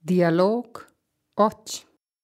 Dialog 8.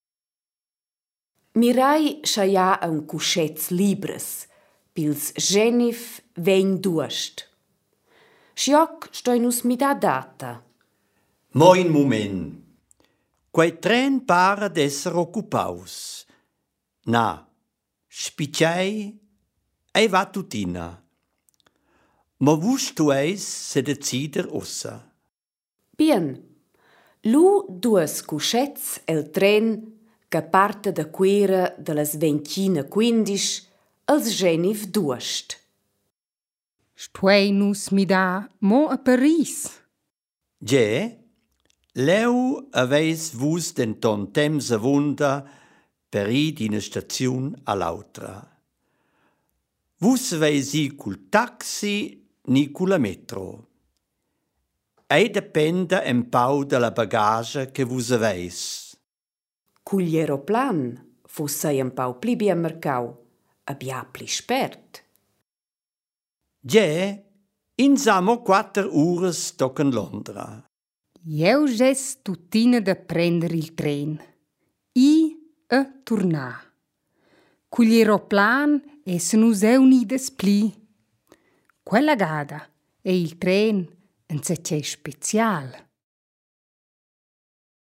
Mirai schaia un cuschets libres, pils genif vein duost. Schioc stoi nus mi da data. Mo in moment. Quei tren para d'esser occupaus. Na, spicciai ei va tutina. Ma vus tu eis se decider ossa. Bien, lu duas cuschets el tren che parta da quera de las 20:15 als genif duost. Stuei nus mi da mo a Paris. Ge, leu aveis vus denton temps avunda per ir d'ina staziun a l'autra. Vus aveis i cul taxi ni culla metro. Ei dependa en pau de la bagagia che vus aveis. Cugli aeroplan fossei un pau pli bien mercau, a bia pli spert. Ge, insamo 4 ures tochen Londra. Jeu ges tutina da prender il tren. I a tornar. Cugli aeroplan essen nus eu nides pli. Quella gada e il tren un secce special.